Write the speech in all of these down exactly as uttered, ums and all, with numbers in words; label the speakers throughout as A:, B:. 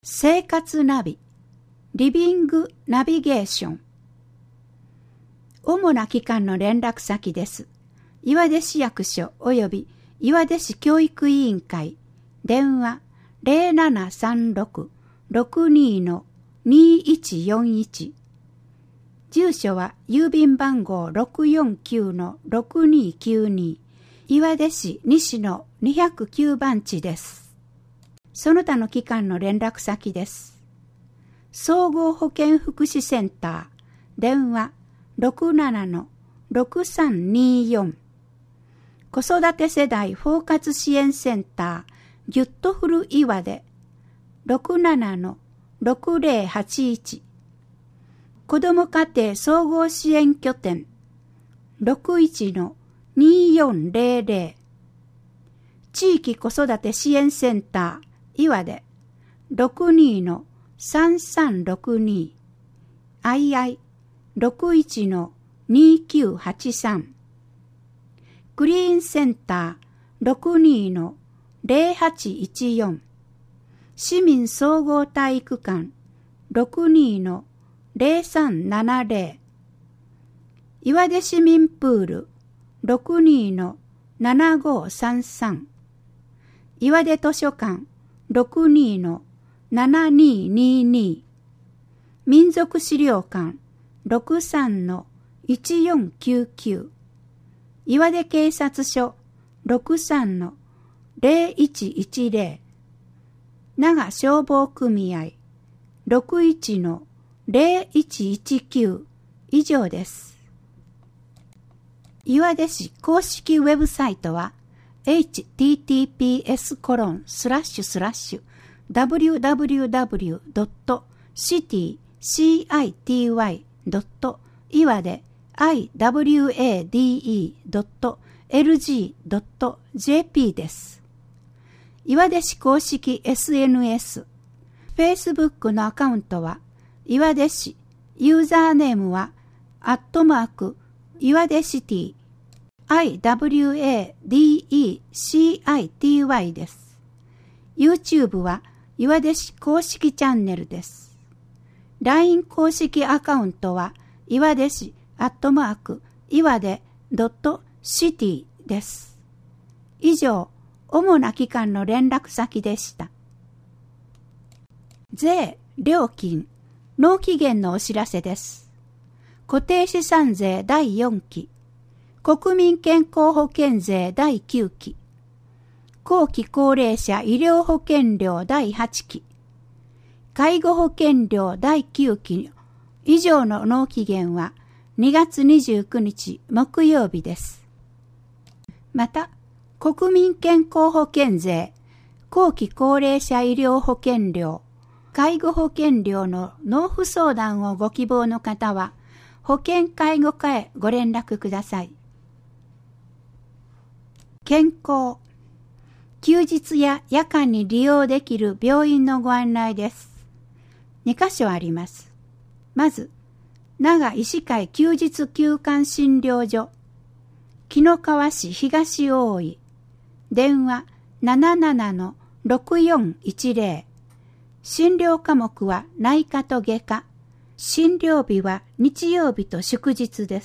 A: 生活ナビ、リビングナビゲーション。主な機関の連絡先です。岩出市役所及び岩出市教育委員会、電話 ゼロななさんろく ろくに にいちよんいち。住所は郵便番号 ろくよんきゅう ろくにきゅうに 岩出市西のにひゃくきゅう番地です。その他の機関の連絡先です。総合保健福祉センター、電話 ろくなな ろくさんによん。子育て世代包括支援センター、ギュッとフル岩出 ろくなな ろくぜろはちいち。子ども家庭総合支援拠点 ろくいち によんぜろぜろ。地域子育て支援センター岩出 ろくに さんさんろくに。アイアイ ろくいち にきゅうはちさん。グリーンセンター ろくに ぜろはちいちよん。市民総合体育館 ろくに ぜろさんななぜろ。岩出市民プール ろくに ななごさんさん。岩出図書館 ろくに ななににに。民族資料館 ろくさん いちよんきゅうきゅう。岩出警察署 ろくさん ぜろいちいちぜろ。長消防組合 ろくいち ぜろいちいちきゅう。以上です。岩出市公式ウェブサイトはエイチティーティーピーエスコロンスラッシュスラッシュダブリューダブリューダブリュードットシティシーアイティーワイドット岩出アイダブリューエーディーイードットエルジードットジェーピー です。岩出市公式 エスエヌエス、Facebook のアカウントは岩出市、ユーザーネームはアットマーク岩出シティアイダブリューエーディーイーシーアイティーワイ です。YouTube は岩出市公式チャンネルです。ライン 公式アカウントは岩出市アットマーク岩出ドットシティです。以上、主な機関の連絡先でした。税、料金、納期限のお知らせです。固定資産税だいよんき、国民健康保険税だいきゅうき、後期高齢者医療保険料だいはちき、介護保険料だいきゅうき以上の納期限はにがつにじゅうくにち木曜日です。また、国民健康保険税、後期高齢者医療保険料、介護保険料の納付相談をご希望の方は、保険介護課へご連絡ください。健康、休日や夜間に利用できる病院のご案内です。にかしょあります。まず、長医師会休日休館診療所、紀の川市東大井、電話 なななな ろくよんいちぜろ。診療科目は内科と外科。診療日は日曜日と祝日です。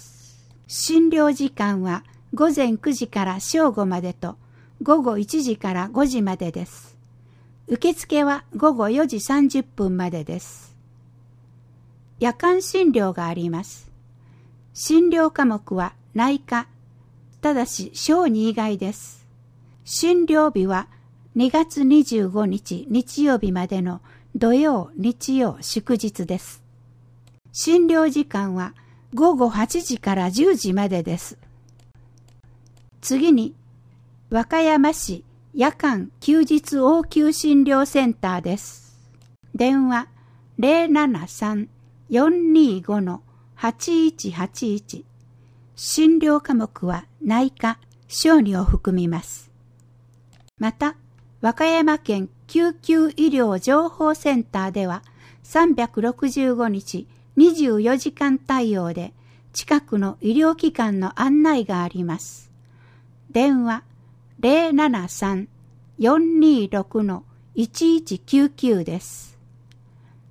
A: 診療時間はごぜんくじから正午までとごごいちじからごじまでです。受付はごごよじさんじゅっぷんまでです。夜間診療があります。診療科目は内科、ただし小児以外です。診療日はにがつにじゅうごにち日曜日までの土曜、日曜、祝日です。診療時間はごごはちじからじゅうじまでです。次に、和歌山市夜間休日応急診療センターです。電話 ゼロななさん よんにご はちいちはちいち。診療科目は内科、小児を含みます。また、和歌山県救急医療情報センターではさんびゃくろくじゅうごにちにじゅうよじかん対応で近くの医療機関の案内があります。電話 ゼロななさん よんにろく いちいちきゅうきゅう です。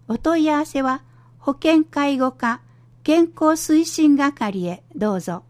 A: お問い合わせは保健介護課健康推進係へどうぞ。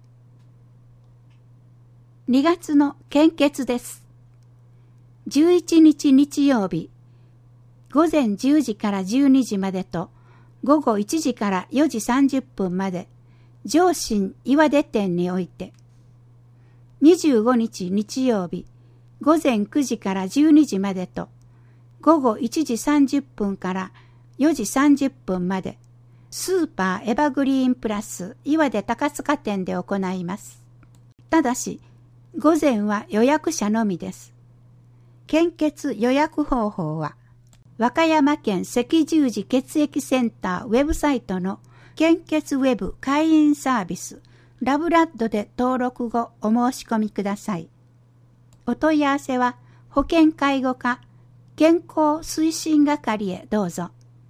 A: にがつの献血です。じゅういちにち日曜日、ごぜんじゅうじからじゅうにじまでと、ごごいちじからよじさんじゅっぷんまで、上信岩出店において、にじゅうごにち日曜日、ごぜんくじからじゅうにじまでと、ごごいちじさんじゅっぷんからよじさんじゅっぷんまで、スーパーエバグリーンプラス岩出高塚店で行います。ただし、午前は予約者のみです。献血予約方法は、和歌山県赤十字血液センターウェブサイトの献血ウェブ会員サービスラブラッドで登録後お申し込みください。お問い合わせは保健介護課健康推進係へどうぞ。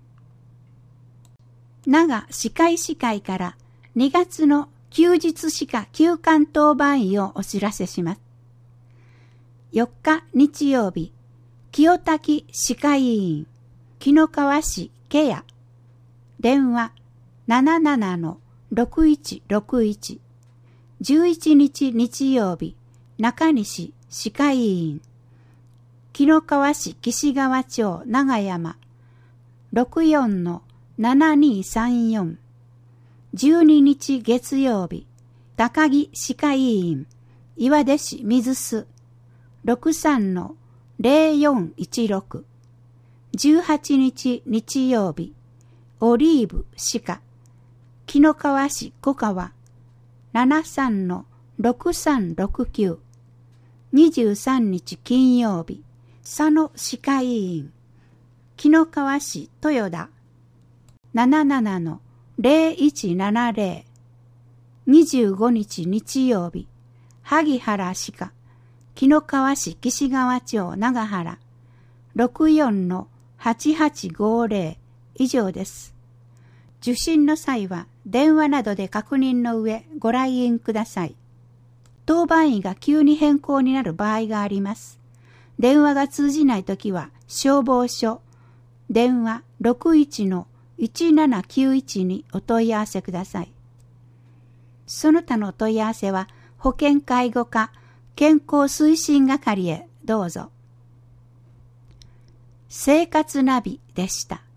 A: 長歯科医師会からにがつの休日歯科休館当番医をお知らせします。よっか日曜日、清滝歯科医院、紀の川市ケア、電話 ななななのろくいちろくいち、じゅういちにち日曜日、中西歯科医院、紀の川市岸川町長山、ろくよんのななにさんよん、じゅうににち月曜日、高木歯科医院、岩出市水須、ろくさんのぜろよんいちろく、じゅうはちにち日曜日、オリーブ歯科、紀の川市小川、ななさんのろくさんろくきゅう、にじゅうさんにち金曜日、佐野歯科医院、紀の川市豊田、ななななのぜろいちななぜろ、にじゅうごにち日曜日、萩原歯科、紀の川市岸川町長原、ろくよんのはちはちごぜろ以上です。受診の際は電話などで確認の上ご来院ください。当番医が急に変更になる場合があります。電話が通じないときは消防署、電話ろくいちのいちななきゅういちにお問い合わせください。その他のお問い合わせは保健介護課健康推進係へどうぞ。生活ナビでした。